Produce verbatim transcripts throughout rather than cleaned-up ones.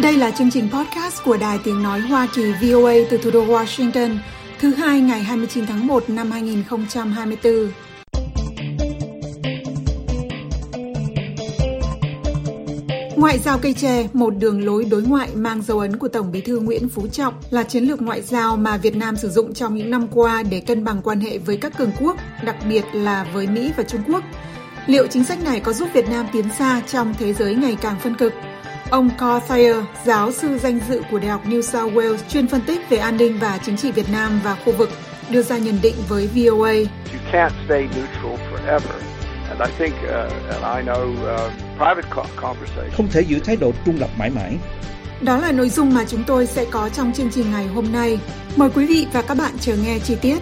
Đây là chương trình podcast của Đài Tiếng Nói Hoa Kỳ vê o a từ thủ đô Washington, thứ hai ngày hai mươi chín tháng một năm hai nghìn không trăm hai mươi tư. Ngoại giao cây tre, một đường lối đối ngoại mang dấu ấn của Tổng Bí thư Nguyễn Phú Trọng, là chiến lược ngoại giao mà Việt Nam sử dụng trong những năm qua để cân bằng quan hệ với các cường quốc, đặc biệt là với Mỹ và Trung Quốc. Liệu chính sách này có giúp Việt Nam tiến xa trong thế giới ngày càng phân cực? Ông Carl Thayer, giáo sư danh dự của Đại học New South Wales, chuyên phân tích về an ninh và chính trị Việt Nam và khu vực, đưa ra nhận định với vê o a. Không thể giữ thái độ trung lập mãi mãi. Đó là nội dung mà chúng tôi sẽ có trong chương trình ngày hôm nay. Mời quý vị và các bạn chờ nghe chi tiết.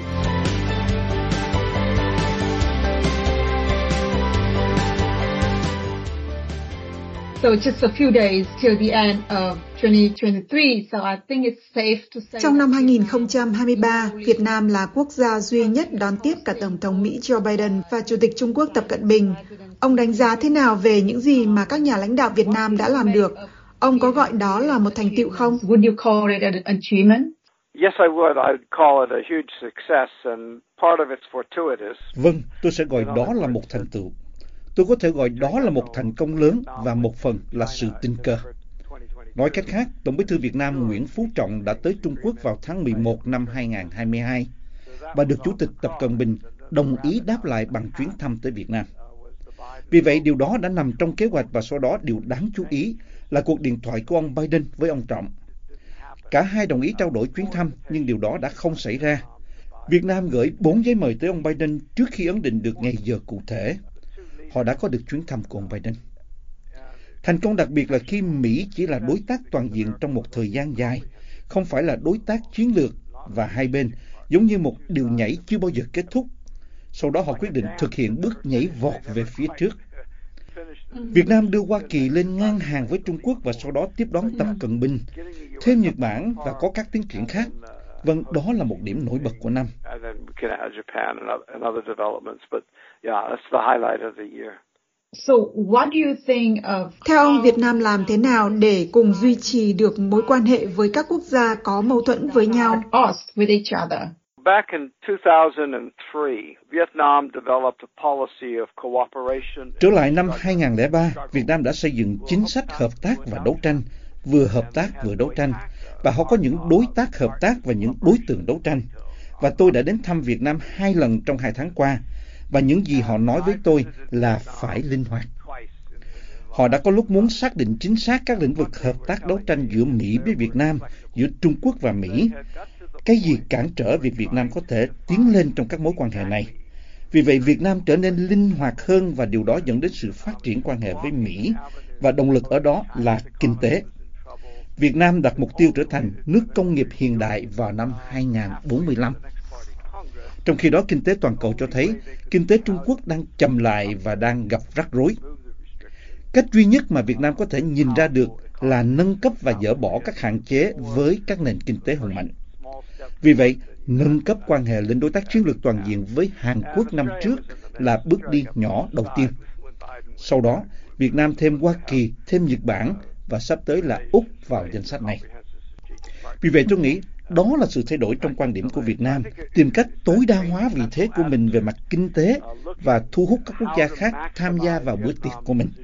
So just a few days till the end of twenty twenty-three, so I think it's safe to say. Trong năm hai nghìn không trăm hai mươi ba, Việt Nam là quốc gia duy nhất đón tiếp cả Tổng thống Mỹ Joe Biden và Chủ tịch Trung Quốc Tập Cận Bình. Ông đánh giá thế nào về những gì mà các nhà lãnh đạo Việt Nam đã làm được? Ông có gọi đó là một thành tựu không? Would you call it an achievement? Yes, I would. I'd call it a huge success, and part of it's fortuitous. Vâng, tôi sẽ gọi đó là một thành tựu. Tôi có thể gọi đó là một thành công lớn và một phần là sự tình cờ. Nói cách khác, Tổng Bí thư Việt Nam Nguyễn Phú Trọng đã tới Trung Quốc vào tháng mười một năm hai nghìn không trăm hai mươi hai và được Chủ tịch Tập Cận Bình đồng ý đáp lại bằng chuyến thăm tới Việt Nam. Vì vậy, điều đó đã nằm trong kế hoạch và sau đó điều đáng chú ý là cuộc điện thoại của ông Biden với ông Trọng. Cả hai đồng ý trao đổi chuyến thăm, nhưng điều đó đã không xảy ra. Việt Nam gửi bốn giấy mời tới ông Biden trước khi ấn định được ngày giờ cụ thể. Họ đã có được chuyến thăm của ông Biden. Thành công đặc biệt là khi Mỹ chỉ là đối tác toàn diện trong một thời gian dài, không phải là đối tác chiến lược, và hai bên giống như một điều nhảy chưa bao giờ kết thúc. Sau đó họ quyết định thực hiện bước nhảy vọt về phía trước. Việt Nam đưa Hoa Kỳ lên ngang hàng với Trung Quốc và sau đó tiếp đón Tập Cận Bình, thêm Nhật Bản và có các tiến triển khác. Vâng, đó là một điểm nổi bật của năm. So, what do you think of... Theo ông, Việt Nam làm thế nào để cùng duy trì được mối quan hệ với các quốc gia có mâu thuẫn với nhau? Us with each other. Back in two thousand three, Vietnam developed a policy of cooperation. Trở lại năm hai nghìn không trăm lẻ ba, Việt Nam đã xây dựng chính sách hợp tác và đấu tranh, vừa hợp tác vừa đấu tranh, và họ có những đối tác hợp tác và những đối tượng đấu tranh. Và tôi đã đến thăm Việt Nam hai lần trong hai tháng qua, và những gì họ nói với tôi là phải linh hoạt. Họ đã có lúc muốn xác định chính xác các lĩnh vực hợp tác đấu tranh giữa Mỹ với Việt Nam, giữa Trung Quốc và Mỹ. Cái gì cản trở việc Việt Nam có thể tiến lên trong các mối quan hệ này? Vì vậy, Việt Nam trở nên linh hoạt hơn và điều đó dẫn đến sự phát triển quan hệ với Mỹ, và động lực ở đó là kinh tế. Việt Nam đặt mục tiêu trở thành nước công nghiệp hiện đại vào năm hai nghìn không trăm bốn mươi lăm. Trong khi đó, kinh tế toàn cầu cho thấy kinh tế Trung Quốc đang chậm lại và đang gặp rắc rối. Cách duy nhất mà Việt Nam có thể nhìn ra được là nâng cấp và dỡ bỏ các hạn chế với các nền kinh tế hùng mạnh. Vì vậy, nâng cấp quan hệ lên đối tác chiến lược toàn diện với Hàn Quốc năm trước là bước đi nhỏ đầu tiên. Sau đó, Việt Nam thêm Hoa Kỳ, thêm Nhật Bản và sắp tới là Úc vào danh sách này. Vì vậy tôi nghĩ đó là sự thay đổi trong quan điểm của Việt Nam, tìm cách tối đa hóa vị thế của mình về mặt kinh tế và thu hút các quốc gia khác tham gia vào bữa tiệc của mình.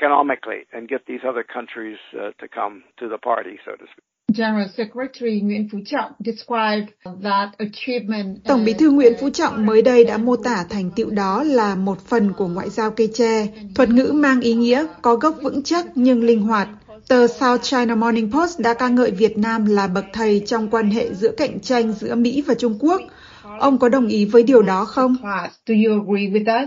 General Secretary Nguyễn Phú Trọng described that achievement. Tổng Bí thư Nguyễn Phú Trọng mới đây đã mô tả thành tựu đó là một phần của ngoại giao cây tre, thuật ngữ mang ý nghĩa có gốc vững chắc nhưng linh hoạt. Tờ South China Morning Post đã ca ngợi Việt Nam là bậc thầy trong quan hệ giữa cạnh tranh giữa Mỹ và Trung Quốc. Ông có đồng ý với điều đó không? Do you agree with that?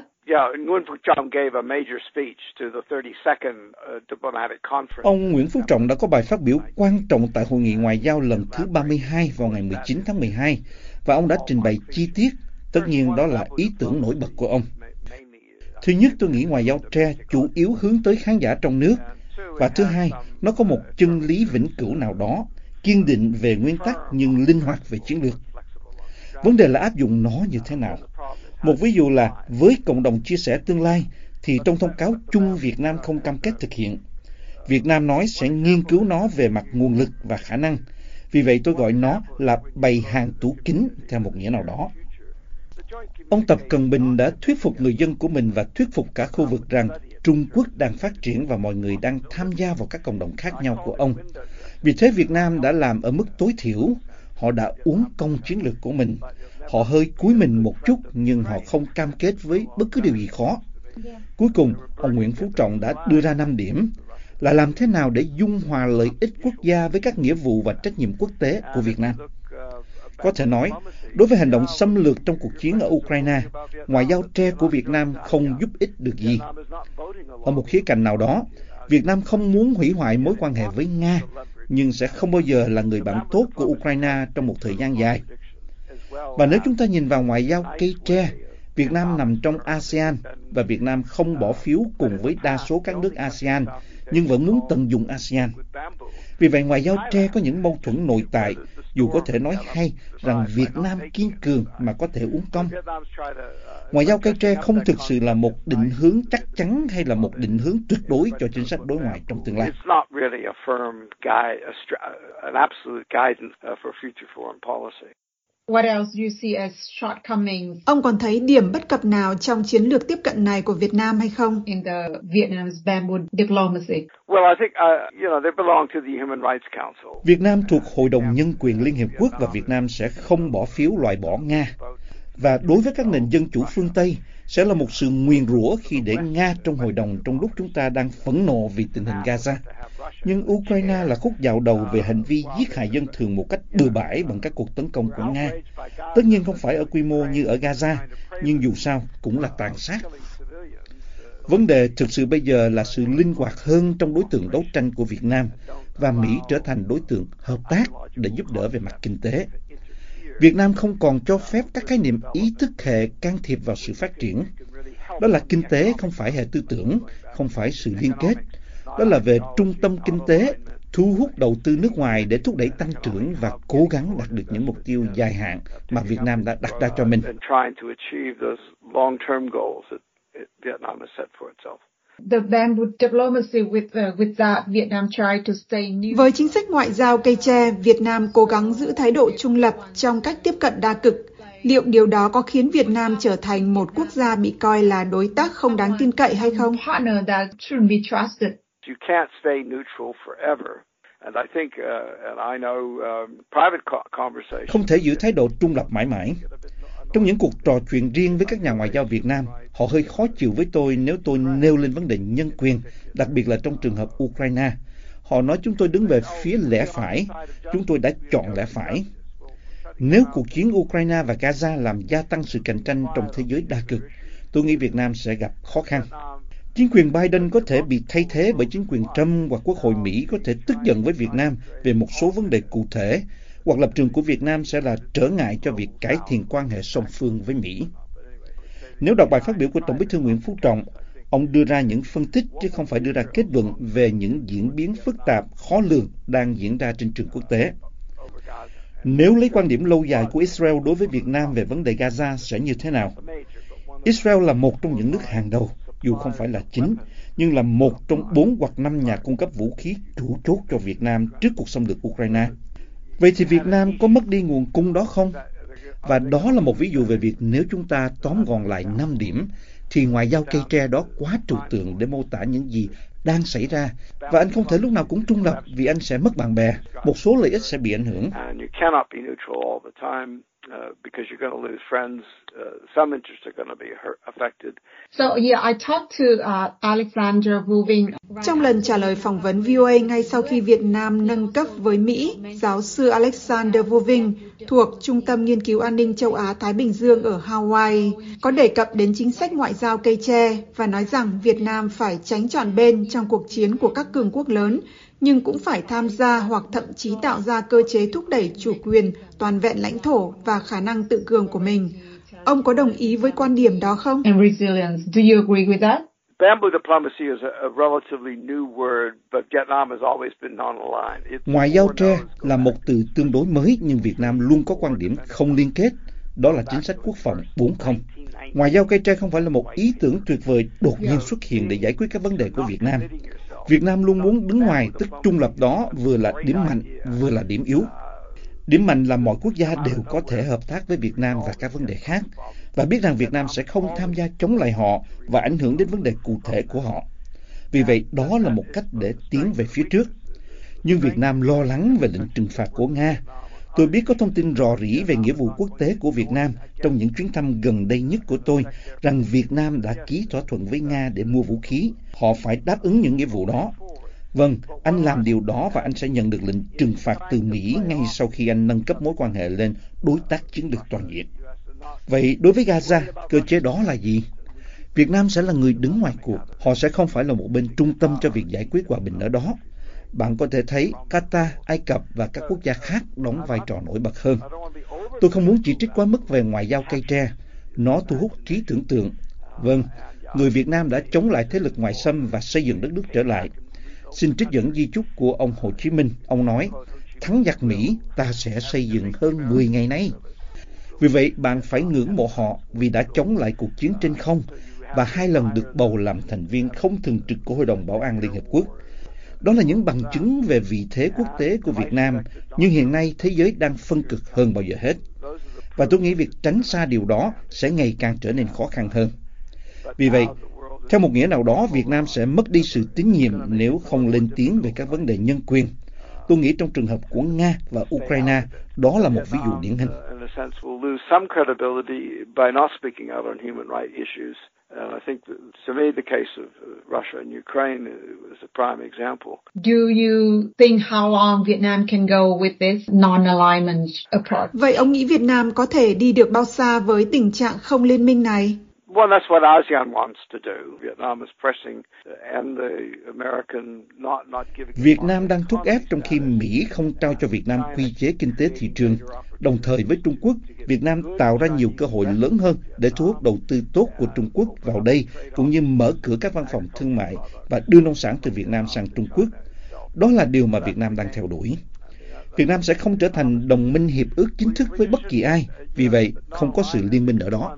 Ông Nguyễn Phú Trọng đã có bài phát biểu quan trọng tại Hội nghị Ngoại giao lần thứ ba mươi hai vào ngày mười chín tháng mười hai, và ông đã trình bày chi tiết, tất nhiên đó là ý tưởng nổi bật của ông. Thứ nhất, tôi nghĩ ngoại giao tre chủ yếu hướng tới khán giả trong nước, và thứ hai, nó có một chân lý vĩnh cửu nào đó, kiên định về nguyên tắc nhưng linh hoạt về chiến lược. Vấn đề là áp dụng nó như thế nào. Một ví dụ là với cộng đồng chia sẻ tương lai thì trong thông cáo chung Việt Nam không cam kết thực hiện. Việt Nam nói sẽ nghiên cứu nó về mặt nguồn lực và khả năng. Vì vậy tôi gọi nó là bày hàng tủ kính theo một nghĩa nào đó. Ông Tập Cận Bình đã thuyết phục người dân của mình và thuyết phục cả khu vực rằng Trung Quốc đang phát triển và mọi người đang tham gia vào các cộng đồng khác nhau của ông. Vì thế Việt Nam đã làm ở mức tối thiểu. Họ đã uống công chiến lược của mình. Họ hơi cúi mình một chút nhưng họ không cam kết với bất cứ điều gì khó. Cuối cùng, ông Nguyễn Phú Trọng đã đưa ra năm điểm là làm thế nào để dung hòa lợi ích quốc gia với các nghĩa vụ và trách nhiệm quốc tế của Việt Nam. Có thể nói, đối với hành động xâm lược trong cuộc chiến ở Ukraine, ngoại giao tre của Việt Nam không giúp ích được gì. Ở một khía cạnh nào đó, Việt Nam không muốn hủy hoại mối quan hệ với Nga, nhưng sẽ không bao giờ là người bạn tốt của Ukraine trong một thời gian dài. Và nếu chúng ta nhìn vào ngoại giao cây tre, Việt Nam nằm trong a sê an và Việt Nam không bỏ phiếu cùng với đa số các nước a sê an, nhưng vẫn muốn tận dụng a sê an. Vì vậy, ngoại giao tre có những mâu thuẫn nội tại, dù có thể nói hay rằng Việt Nam kiên cường mà có thể uống công. Ngoại giao cây tre không thực sự là một định hướng chắc chắn hay là một định hướng tuyệt đối cho chính sách đối ngoại trong tương lai. What else do you see as shortcomings? Ông còn thấy điểm bất cập nào trong chiến lược tiếp cận này của Việt Nam hay không? In the Vietnam's bamboo diplomacy. Well, I think uh, you know they belong to the Human Rights Council. Việt Nam thuộc Hội đồng Nhân quyền Liên Hiệp Quốc và Việt Nam sẽ không bỏ phiếu loại bỏ Nga. Và đối với các nền dân chủ phương Tây, sẽ là một sự nguyền rủa khi để Nga trong hội đồng trong lúc chúng ta đang phẫn nộ vì tình hình Gaza. Nhưng Ukraine là khúc dạo đầu về hành vi giết hại dân thường một cách bừa bãi bằng các cuộc tấn công của Nga. Tất nhiên không phải ở quy mô như ở Gaza, nhưng dù sao cũng là tàn sát. Vấn đề thực sự bây giờ là sự linh hoạt hơn trong đối tượng đấu tranh của Việt Nam và Mỹ trở thành đối tượng hợp tác để giúp đỡ về mặt kinh tế. Việt Nam không còn cho phép các khái niệm ý thức hệ can thiệp vào sự phát triển. Đó là kinh tế, không phải hệ tư tưởng, không phải sự liên kết. Đó là về trung tâm kinh tế, thu hút đầu tư nước ngoài để thúc đẩy tăng trưởng và cố gắng đạt được những mục tiêu dài hạn mà Việt Nam đã đặt ra cho mình. The bamboo diplomacy with uh, with that Vietnam tried to stay neutral. Với chính sách ngoại giao cây tre, Việt Nam cố gắng giữ thái độ trung lập trong cách tiếp cận đa cực. Liệu điều đó có khiến Việt Nam trở thành một quốc gia bị coi là đối tác không đáng tin cậy hay không? Partner that shouldn't be trusted. You can't stay neutral forever. And I think uh, and I know um, private conversations. Không thể giữ thái độ trung lập mãi mãi. Trong những cuộc trò chuyện riêng với các nhà ngoại giao Việt Nam, họ hơi khó chịu với tôi nếu tôi nêu lên vấn đề nhân quyền, đặc biệt là trong trường hợp Ukraine. Họ nói chúng tôi đứng về phía lẽ phải, chúng tôi đã chọn lẽ phải. Nếu cuộc chiến Ukraine và Gaza làm gia tăng sự cạnh tranh trong thế giới đa cực, tôi nghĩ Việt Nam sẽ gặp khó khăn. Chính quyền Biden có thể bị thay thế bởi chính quyền Trump hoặc Quốc hội Mỹ có thể tức giận với Việt Nam về một số vấn đề cụ thể, hoặc lập trường của Việt Nam sẽ là trở ngại cho việc cải thiện quan hệ song phương với Mỹ. Nếu đọc bài phát biểu của Tổng Bí thư Nguyễn Phú Trọng, ông đưa ra những phân tích chứ không phải đưa ra kết luận về những diễn biến phức tạp, khó lường đang diễn ra trên trường quốc tế. Nếu lấy quan điểm lâu dài của Israel đối với Việt Nam về vấn đề Gaza sẽ như thế nào? Israel là một trong những nước hàng đầu, dù không phải là chính, nhưng là một trong bốn hoặc năm nhà cung cấp vũ khí chủ chốt cho Việt Nam trước cuộc xâm lược Ukraine. Vậy thì Việt Nam có mất đi nguồn cung đó không? Và đó là một ví dụ về việc nếu chúng ta tóm gọn lại năm điểm, thì ngoại giao cây tre đó quá trừu tượng để mô tả những gì đang xảy ra. Và anh không thể lúc nào cũng trung lập vì anh sẽ mất bạn bè. Một số lợi ích sẽ bị ảnh hưởng. Uh, because you're going to lose friends, uh, some interests are going to be hurt, affected. So yeah, I talked to uh, Alexander Vuving. Trong lần trả lời phỏng vấn vê o a ngay sau khi Việt Nam nâng cấp với Mỹ, giáo sư Alexander Vuving thuộc Trung tâm Nghiên cứu An ninh châu Á-Thái Bình Dương ở Hawaii có đề cập đến chính sách ngoại giao cây tre và nói rằng Việt Nam phải tránh chọn bên trong cuộc chiến của các cường quốc lớn, nhưng cũng phải tham gia hoặc thậm chí tạo ra cơ chế thúc đẩy chủ quyền, toàn vẹn lãnh thổ và khả năng tự cường của mình. Ông có đồng ý với quan điểm đó không? And resilience. Do you agree with that? Bamboo diplomacy is a, a relatively new word, but Vietnam has always been non-aligned. Ngoại giao tre là một từ tương đối mới, nhưng Việt Nam luôn có quan điểm không liên kết. Đó là chính sách quốc phòng bốn không. Ngoại giao cây tre không phải là một ý tưởng tuyệt vời đột nhiên xuất hiện để giải quyết các vấn đề của Việt Nam. Việt Nam luôn muốn đứng ngoài, tức trung lập đó vừa là điểm mạnh, vừa là điểm yếu. Điểm mạnh là mọi quốc gia đều có thể hợp tác với Việt Nam và các vấn đề khác, và biết rằng Việt Nam sẽ không tham gia chống lại họ và ảnh hưởng đến vấn đề cụ thể của họ. Vì vậy, đó là một cách để tiến về phía trước. Nhưng Việt Nam lo lắng về lệnh trừng phạt của Nga. Tôi biết có thông tin rò rỉ về nghĩa vụ quốc tế của Việt Nam trong những chuyến thăm gần đây nhất của tôi, rằng Việt Nam đã ký thỏa thuận với Nga để mua vũ khí. Họ phải đáp ứng những nghĩa vụ đó. Vâng, anh làm điều đó và anh sẽ nhận được lệnh trừng phạt từ Mỹ ngay sau khi anh nâng cấp mối quan hệ lên đối tác chiến lược toàn diện. Vậy đối với Gaza, cơ chế đó là gì? Việt Nam sẽ là người đứng ngoài cuộc. Họ sẽ không phải là một bên trung tâm cho việc giải quyết hòa bình ở đó. Bạn có thể thấy Qatar, Ai Cập và các quốc gia khác đóng vai trò nổi bật hơn. Tôi không muốn chỉ trích quá mức về ngoại giao cây tre. Nó thu hút trí tưởng tượng. Vâng, người Việt Nam đã chống lại thế lực ngoại xâm và xây dựng đất nước trở lại. Xin trích dẫn di chúc của ông Hồ Chí Minh. Ông nói, thắng giặc Mỹ, ta sẽ xây dựng hơn mười ngày nay. Vì vậy, bạn phải ngưỡng mộ họ vì đã chống lại cuộc chiến trên không và hai lần được bầu làm thành viên không thường trực của Hội đồng Bảo an Liên Hợp Quốc. Đó là những bằng chứng về vị thế quốc tế của Việt Nam, nhưng hiện nay thế giới đang phân cực hơn bao giờ hết. Và tôi nghĩ việc tránh xa điều đó sẽ ngày càng trở nên khó khăn hơn. Vì vậy, theo một nghĩa nào đó, Việt Nam sẽ mất đi sự tín nhiệm nếu không lên tiếng về các vấn đề nhân quyền. Tôi nghĩ trong trường hợp của Nga và Ukraine, đó là một ví dụ điển hình. And I think that, to me, the case of Russia and Ukraine is a prime example. Do you think how long Vietnam can go with this non-alignment approach? Vậy ông nghĩ Việt Nam có thể đi được bao xa với tình trạng không liên minh này? Well, that's what ASEAN wants to do. Vietnam is pressing and the American not not giving. Việt Nam đang thúc ép trong khi Mỹ không trao cho Việt Nam quy chế kinh tế thị trường. Đồng thời với Trung Quốc, Việt Nam tạo ra nhiều cơ hội lớn hơn để thu hút đầu tư tốt của Trung Quốc vào đây, cũng như mở cửa các văn phòng thương mại và đưa nông sản từ Việt Nam sang Trung Quốc. Đó là điều mà Việt Nam đang theo đuổi. Việt Nam sẽ không trở thành đồng minh hiệp ước chính thức với bất kỳ ai, vì vậy không có sự liên minh ở đó.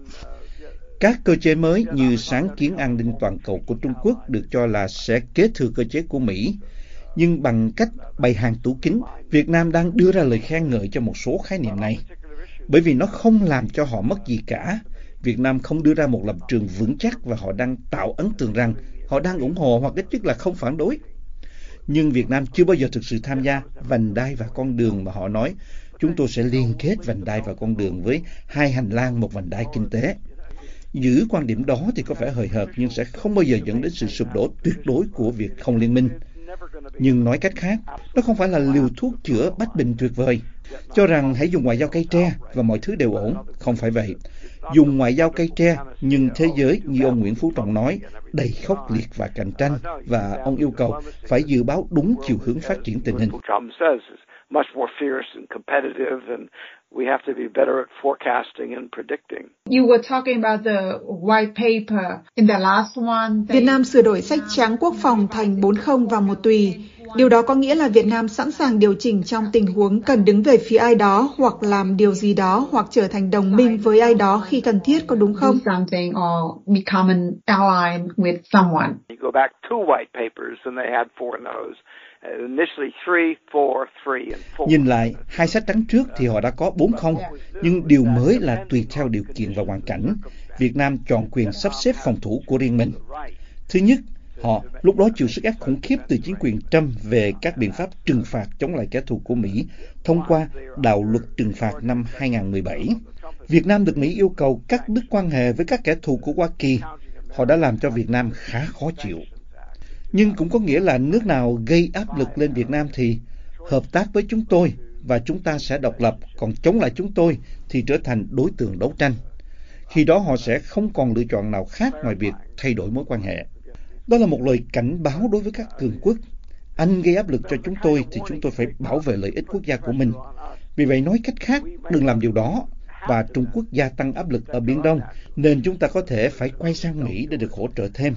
Các cơ chế mới như sáng kiến an ninh toàn cầu của Trung Quốc được cho là sẽ kế thừa cơ chế của Mỹ. Nhưng bằng cách bày hàng tủ kính, Việt Nam đang đưa ra lời khen ngợi cho một số khái niệm này. Bởi vì nó không làm cho họ mất gì cả. Việt Nam không đưa ra một lập trường vững chắc và họ đang tạo ấn tượng rằng họ đang ủng hộ hoặc ít nhất là không phản đối. Nhưng Việt Nam chưa bao giờ thực sự tham gia vành đai và con đường mà họ nói chúng tôi sẽ liên kết vành đai và con đường với hai hành lang một vành đai kinh tế. Giữ quan điểm đó thì có vẻ hời hợt nhưng sẽ không bao giờ dẫn đến sự sụp đổ tuyệt đối của việc không liên minh. Nhưng nói cách khác, nó không phải là liều thuốc chữa bách bệnh tuyệt vời. Cho rằng hãy dùng ngoại giao cây tre và mọi thứ đều ổn. Không phải vậy. Dùng ngoại giao cây tre nhưng thế giới, như ông Nguyễn Phú Trọng nói, đầy khốc liệt và cạnh tranh. Và ông yêu cầu phải dự báo đúng chiều hướng phát triển tình hình. Much more fierce and competitive, and we have to be better at forecasting and predicting. You were talking about the white paper in the last one. Việt Nam sửa đổi sách trắng quốc phòng thành bốn không và một tùy. Điều đó có nghĩa là Việt Nam sẵn sàng điều chỉnh trong tình huống cần đứng về phía ai đó hoặc làm điều gì đó hoặc trở thành đồng minh với ai đó khi cần thiết, có đúng không? Something or become an ally with someone. You go back two white papers and they had four no's. Initially three, four, three and four. Nhìn lại, hai sách trắng trước thì họ đã có bốn không, nhưng điều mới là tùy theo điều kiện và hoàn cảnh, Việt Nam chọn quyền sắp xếp phòng thủ của riêng mình. Thứ nhất, họ lúc đó chịu sức ép khủng khiếp từ chính quyền Trump về các biện pháp trừng phạt chống lại kẻ thù của Mỹ thông qua đạo luật trừng phạt năm hai không một bảy. Việt Nam được Mỹ yêu cầu cắt đứt quan hệ với các kẻ thù của Hoa Kỳ. Họ đã làm cho Việt Nam khá khó chịu. Nhưng cũng có nghĩa là nước nào gây áp lực lên Việt Nam thì hợp tác với chúng tôi và chúng ta sẽ độc lập, còn chống lại chúng tôi thì trở thành đối tượng đấu tranh. Khi đó họ sẽ không còn lựa chọn nào khác ngoài việc thay đổi mối quan hệ. Đó là một lời cảnh báo đối với các cường quốc. Anh gây áp lực cho chúng tôi thì chúng tôi phải bảo vệ lợi ích quốc gia của mình. Vì vậy nói cách khác, đừng làm điều đó. Và Trung Quốc gia tăng áp lực ở Biển Đông, nên chúng ta có thể phải quay sang Mỹ để được hỗ trợ thêm.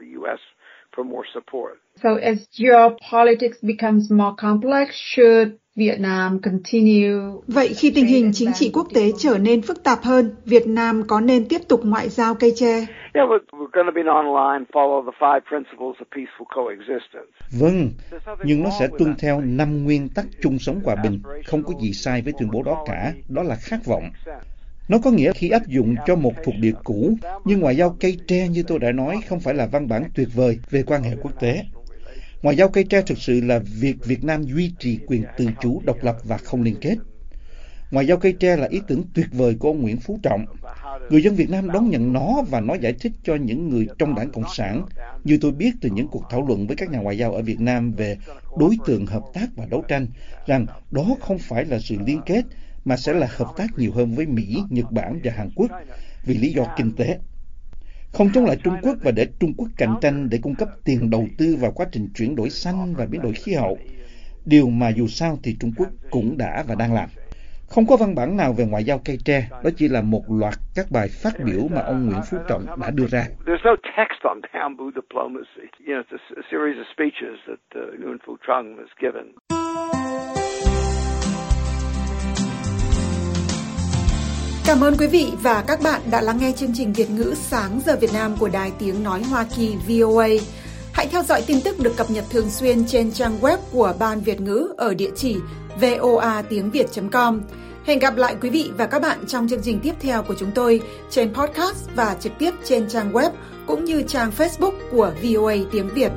So as geopolitics becomes more complex, should Vietnam continue. Vậy khi tình hình chính trị quốc tế trở nên phức tạp hơn, Việt Nam có nên tiếp tục ngoại giao cây tre? Yeah, we're, we're going to be non-aligned, follow the five principles of peaceful coexistence. Vâng, nhưng nó sẽ tuân theo năm nguyên tắc chung sống hòa bình, không có gì sai với tuyên bố đó cả, đó là khát vọng. Nó có nghĩa khi áp dụng cho một thuộc địa cũ, nhưng ngoại giao cây tre như tôi đã nói không phải là văn bản tuyệt vời về quan hệ quốc tế. Ngoại giao cây tre thực sự là việc Việt Nam duy trì quyền tự chủ, độc lập và không liên kết. Ngoại giao cây tre là ý tưởng tuyệt vời của ông Nguyễn Phú Trọng. Người dân Việt Nam đón nhận nó và nó giải thích cho những người trong Đảng Cộng sản, như tôi biết từ những cuộc thảo luận với các nhà ngoại giao ở Việt Nam về đối tượng hợp tác và đấu tranh, rằng đó không phải là sự liên kết, mà sẽ là hợp tác nhiều hơn với Mỹ, Nhật Bản và Hàn Quốc vì lý do kinh tế. Không chống lại Trung Quốc và để Trung Quốc cạnh tranh để cung cấp tiền đầu tư vào quá trình chuyển đổi xanh và biến đổi khí hậu, điều mà dù sao thì Trung Quốc cũng đã và đang làm. Không có văn bản nào về ngoại giao cây tre, đó chỉ là một loạt các bài phát biểu mà ông Nguyễn Phú Trọng đã đưa ra. There's no text on bamboo diplomacy. You know, it's a series of speeches that uh, Nguyen Phu Trong has given. Cảm ơn quý vị và các bạn đã lắng nghe chương trình Việt ngữ Sáng giờ Việt Nam của Đài Tiếng Nói Hoa Kỳ V O A. Hãy theo dõi tin tức được cập nhật thường xuyên trên trang web của Ban Việt ngữ ở địa chỉ voa tiếng việt chấm com. Hẹn gặp lại quý vị và các bạn trong chương trình tiếp theo của chúng tôi trên podcast và trực tiếp trên trang web cũng như trang Facebook của V O A Tiếng Việt.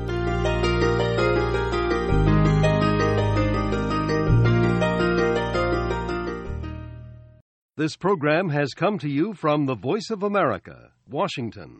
This program has come to you from the Voice of America, Washington.